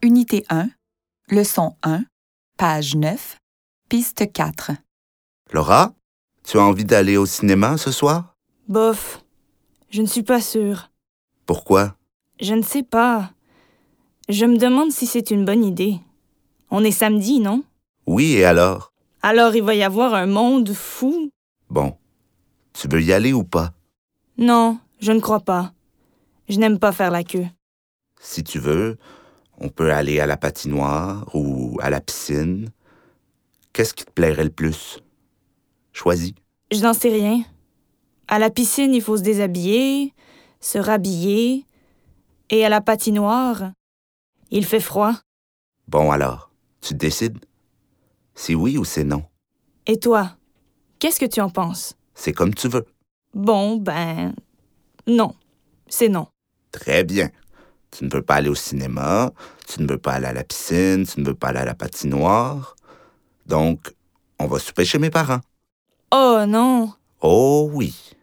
Unité 1, leçon 1, page 9, piste 4. Laura, tu as envie d'aller au cinéma ce soir? Bof, je ne suis pas sûre. Pourquoi? Je ne sais pas. Je me demande si c'est une bonne idée. On est samedi, non? Oui, et alors? Alors il va y avoir un monde fou? Bon, tu veux y aller ou pas? Non, je ne crois pas. Je n'aime pas faire la queue. Si tu veux, on peut aller à la patinoire ou à la piscine. Qu'est-ce qui te plairait le plus? Choisis. Je n'en sais rien. À la piscine, il faut se déshabiller, se rhabiller. Et à la patinoire, il fait froid. Bon alors, tu décides? C'est oui ou c'est non? Et toi, qu'est-ce que tu en penses? C'est comme tu veux. Bon, ben... non, c'est non. Très bien. Tu ne veux pas aller au cinéma, tu ne veux pas aller à la piscine, tu ne veux pas aller à la patinoire. Donc, on va souper chez mes parents. Oh non! Oh oui.